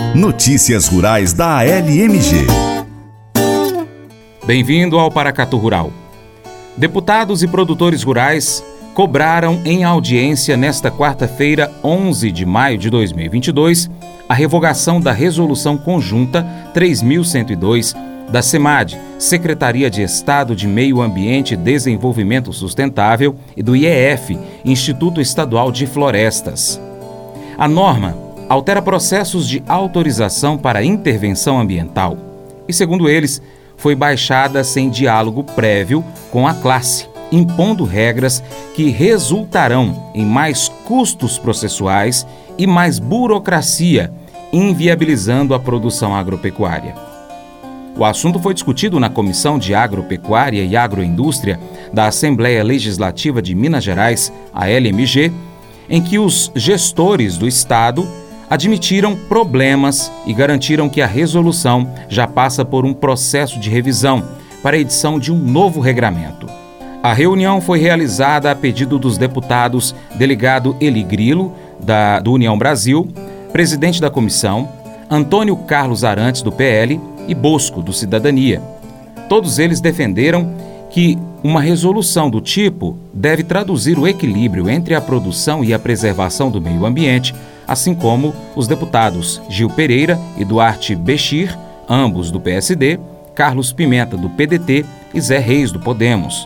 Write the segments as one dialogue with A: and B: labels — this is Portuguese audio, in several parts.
A: Notícias rurais da ALMG.
B: Bem-vindo ao Paracatu Rural. Deputados e produtores rurais cobraram em audiência nesta quarta-feira, 11 de maio de 2022, a revogação da Resolução Conjunta 3.102 da SEMAD, Secretaria de Estado de Meio Ambiente e Desenvolvimento Sustentável, e do IEF, Instituto Estadual de Florestas. A norma altera processos de autorização para intervenção ambiental e, segundo eles, foi baixada sem diálogo prévio com a classe, impondo regras que resultarão em mais custos processuais e mais burocracia, inviabilizando a produção agropecuária. O assunto foi discutido na Comissão de Agropecuária e Agroindústria da Assembleia Legislativa de Minas Gerais, a ALMG, em que os gestores do Estado admitiram problemas e garantiram que a resolução já passa por um processo de revisão para a edição de um novo regramento. A reunião foi realizada a pedido dos deputados delegado Eli Grilo, do União Brasil, presidente da comissão, Antônio Carlos Arantes, do PL, e Bosco, do Cidadania. Todos eles defenderam que uma resolução do tipo deve traduzir o equilíbrio entre a produção e a preservação do meio ambiente, assim como os deputados Gil Pereira e Duarte Bechir, ambos do PSD, Carlos Pimenta, do PDT, e Zé Reis, do Podemos.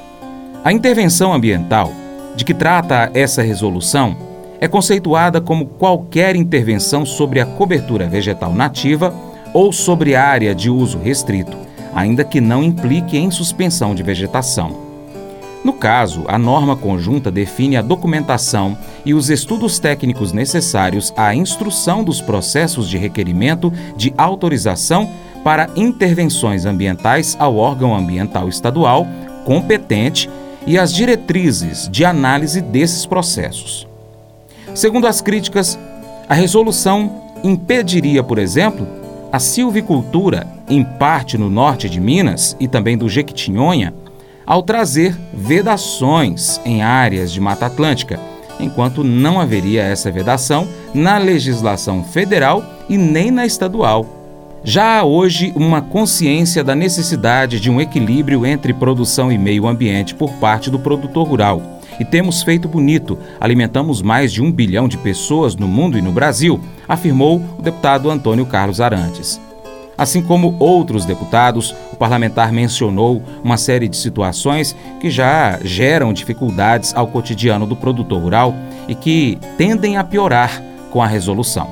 B: A intervenção ambiental, de que trata essa resolução, é conceituada como qualquer intervenção sobre a cobertura vegetal nativa ou sobre área de uso restrito, ainda que não implique em suspensão de vegetação. No caso, a norma conjunta define a documentação e os estudos técnicos necessários à instrução dos processos de requerimento de autorização para intervenções ambientais ao órgão ambiental estadual competente e as diretrizes de análise desses processos. Segundo as críticas, a resolução impediria, por exemplo, a silvicultura, em parte no norte de Minas e também do Jequitinhonha, ao trazer vedações em áreas de Mata Atlântica, enquanto não haveria essa vedação na legislação federal e nem na estadual. Já há hoje uma consciência da necessidade de um equilíbrio entre produção e meio ambiente por parte do produtor rural. E temos feito bonito, alimentamos mais de 1 bilhão de pessoas no mundo e no Brasil, afirmou o deputado Antônio Carlos Arantes. Assim como outros deputados, o parlamentar mencionou uma série de situações que já geram dificuldades ao cotidiano do produtor rural e que tendem a piorar com a resolução.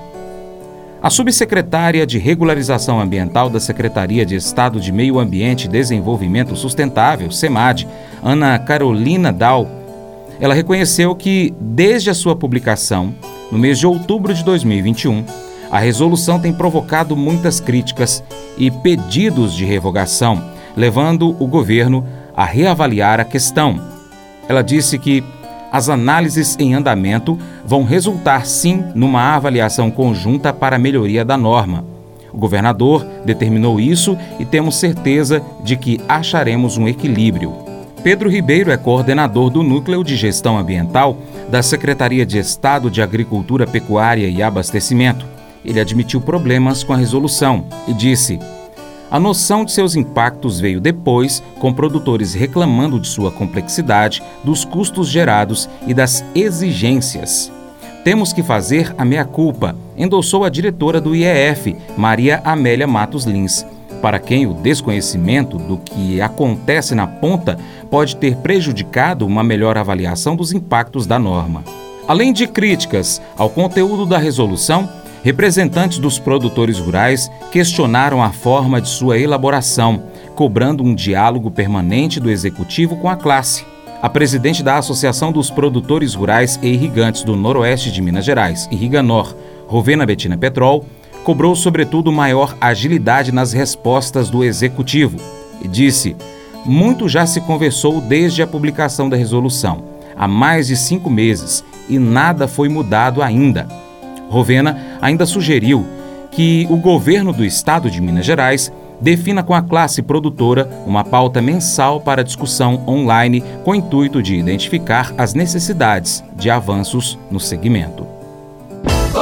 B: A subsecretária de Regularização Ambiental da Secretaria de Estado de Meio Ambiente e Desenvolvimento Sustentável, SEMAD, Ana Carolina Dal, ela reconheceu que, desde a sua publicação, no mês de outubro de 2021, a resolução tem provocado muitas críticas e pedidos de revogação, levando o governo a reavaliar a questão. Ela disse que as análises em andamento vão resultar, sim, numa avaliação conjunta para a melhoria da norma. O governador determinou isso e temos certeza de que acharemos um equilíbrio. Pedro Ribeiro é coordenador do Núcleo de Gestão Ambiental da Secretaria de Estado de Agricultura, Pecuária e Abastecimento. Ele admitiu problemas com a resolução e disse: a noção de seus impactos veio depois, com produtores reclamando de sua complexidade, dos custos gerados e das exigências. Temos que fazer a meia-culpa, endossou a diretora do IEF, Maria Amélia Matos Lins, para quem o desconhecimento do que acontece na ponta pode ter prejudicado uma melhor avaliação dos impactos da norma. Além de críticas ao conteúdo da resolução, representantes dos produtores rurais questionaram a forma de sua elaboração, cobrando um diálogo permanente do Executivo com a classe. A presidente da Associação dos Produtores Rurais e Irrigantes do Noroeste de Minas Gerais, Irriganor, Rovena Bettina Petrol, cobrou, sobretudo, maior agilidade nas respostas do Executivo e disse: muito já se conversou desde a publicação da resolução, há mais de 5 meses, e nada foi mudado ainda. Rovena ainda sugeriu que o governo do estado de Minas Gerais defina com a classe produtora uma pauta mensal para discussão online com o intuito de identificar as necessidades de avanços no segmento.
C: Colégio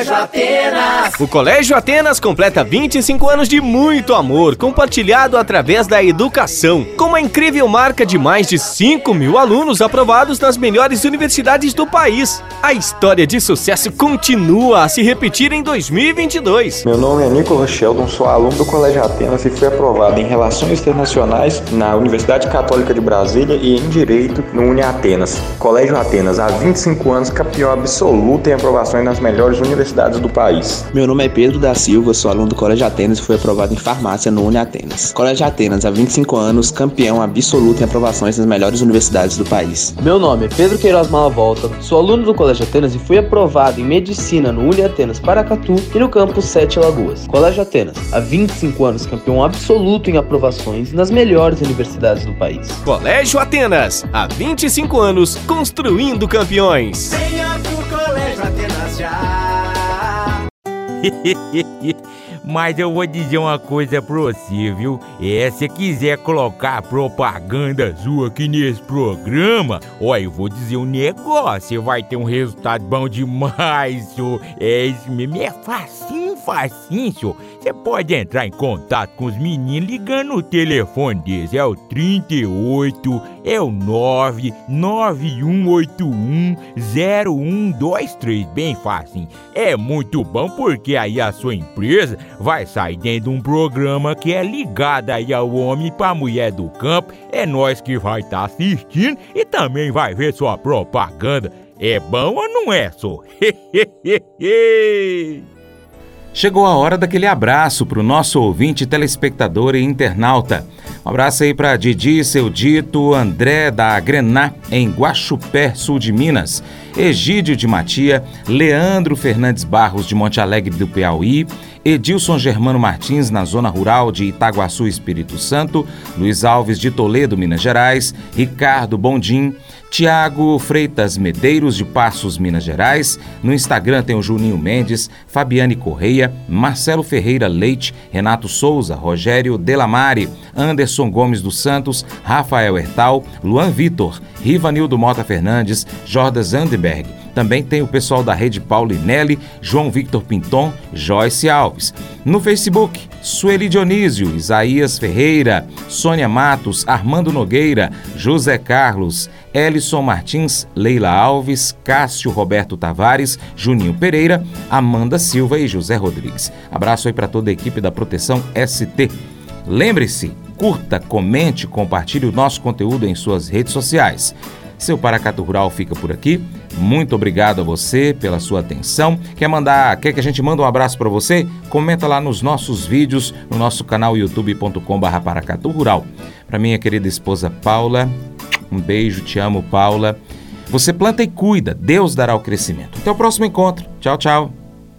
C: Colégio Atenas.
D: O Colégio Atenas completa 25 anos de muito amor, compartilhado através da educação, com uma incrível marca de mais de 5.000 alunos aprovados nas melhores universidades do país. A história de sucesso continua a se repetir em 2022.
E: Meu nome é Nicolas Sheldon, sou aluno do Colégio Atenas e fui aprovado em Relações Internacionais na Universidade Católica de Brasília e em Direito no UniAtenas. Colégio Atenas, há 25 anos, campeão absoluto em aprovações nas melhores universidades do país.
F: Meu nome é Pedro da Silva, sou aluno do Colégio Atenas e fui aprovado em Farmácia no UniAtenas. Colégio Atenas, há 25 anos, campeão absoluto em aprovações nas melhores universidades do país.
G: Meu nome é Pedro Queiroz Malavolta, sou aluno do Colégio Atenas e fui aprovado em Medicina no UniAtenas Paracatu e no campus 7 Lagoas. Colégio Atenas, há 25 anos, campeão absoluto em aprovações nas melhores universidades do país.
D: Colégio Atenas, há 25 anos, construindo campeões.
C: Venha pro Colégio Atenas já.
H: Mas eu vou dizer uma coisa pra você, viu? Se quiser colocar propaganda sua aqui nesse programa, ó, eu vou dizer um negócio, você vai ter um resultado bom demais, senhor. Isso mesmo, é facinho, senhor. Você pode entrar em contato com os meninos ligando no telefone deles, é o 38, é o 991810123, bem facinho. É muito bom porque aí a sua empresa vai sair dentro de um programa que é ligado aí ao homem pra mulher do campo. É nós que vai estar assistindo e também vai ver sua propaganda. É bom ou não é, só?
B: Chegou a hora daquele abraço para o nosso ouvinte, telespectador e internauta. Um abraço aí para Didi, seu Dito, André da Grená, em Guaxupé, sul de Minas, Egídio de Matia, Leandro Fernandes Barros de Monte Alegre do Piauí, Edilson Germano Martins, na zona rural de Itaguaçu, Espírito Santo, Luiz Alves de Toledo, Minas Gerais, Ricardo Bondim, Tiago Freitas Medeiros de Passos, Minas Gerais. No Instagram tem o Juninho Mendes, Fabiane Correia, Marcelo Ferreira Leite, Renato Souza, Rogério Delamare, Anderson Gomes dos Santos, Rafael Hertal, Luan Vitor, Rivanildo Mota Fernandes, Jordas Andenberg. Também tem o pessoal da Rede Paulinelli, João Victor Pinton, Joyce Alves. No Facebook, Sueli Dionísio, Isaías Ferreira, Sônia Matos, Armando Nogueira, José Carlos, Elison Martins, Leila Alves, Cássio Roberto Tavares, Juninho Pereira, Amanda Silva e José Rodrigues. Abraço aí para toda a equipe da Proteção ST. Lembre-se, curta, comente, compartilhe o nosso conteúdo em suas redes sociais. Seu Paracatu Rural fica por aqui. Muito obrigado a você pela sua atenção. Quer que a gente mande um abraço para você? Comenta lá nos nossos vídeos, no nosso canal youtube.com/Paracatu Rural. Para minha querida esposa Paula, um beijo, te amo, Paula. Você planta e cuida, Deus dará o crescimento. Até o próximo encontro. Tchau, tchau.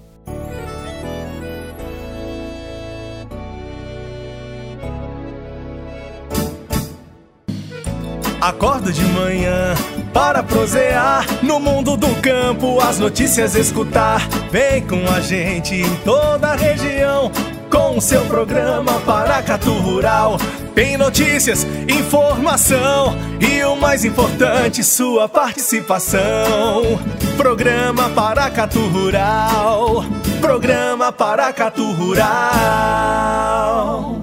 C: Acordo de manhã para prosear no mundo do campo, as notícias escutar. Vem com a gente em toda a região com o seu programa Paracatu Rural. Tem notícias, informação e o mais importante, sua participação. Programa Paracatu Rural. Programa Paracatu Rural.